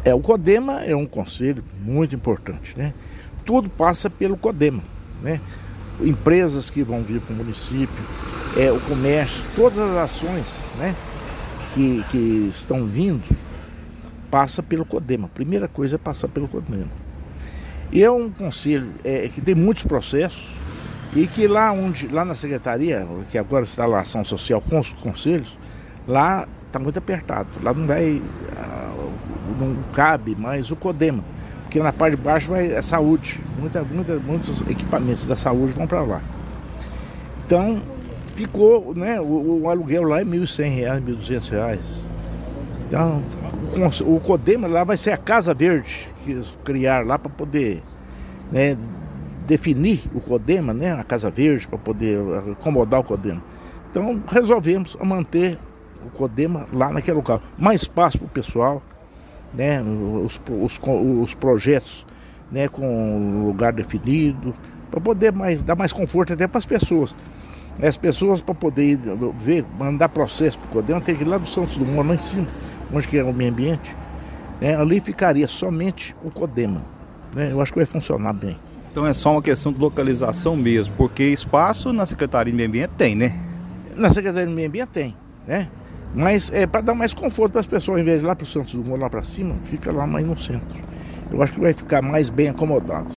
O CODEMA é um conselho muito importante, né? Tudo passa pelo CODEMA, né? Empresas que vão vir para o município, o comércio, todas as ações, né, que estão vindo, passa pelo CODEMA. A primeira coisa é passar pelo CODEMA. E é um conselho que tem muitos processos e que lá na secretaria, que agora está a ação social com os conselhos, lá está muito apertado. Lá não cabe mais o CODEMA, porque na parte de baixo vai a saúde. Muitos equipamentos da saúde vão para lá. Então ficou, né, o aluguel lá é R$ 1.100, R$ 1.200. Então o CODEMA lá vai ser a Casa Verde que eles criaram lá para poder, né, definir o CODEMA, né, a Casa Verde, para poder acomodar o CODEMA. Então resolvemos manter o CODEMA lá naquele local. Mais espaço para o pessoal, né, os projetos, né, com lugar definido, para poder dar mais conforto até para as pessoas. As pessoas, para poder mandar processo para o CODEMA, tem que ir lá do Santos Dumont, lá em cima, onde que é o meio ambiente, né, ali ficaria somente o CODEMA, né, eu acho que vai funcionar bem. Então é só uma questão de localização mesmo, porque espaço na Secretaria de Meio Ambiente tem, né? Na Secretaria de Meio Ambiente tem, né? Mas é para dar mais conforto para as pessoas, em vez de ir lá para o Santos Dumont, lá para cima, fica lá mais no centro. Eu acho que vai ficar mais bem acomodado.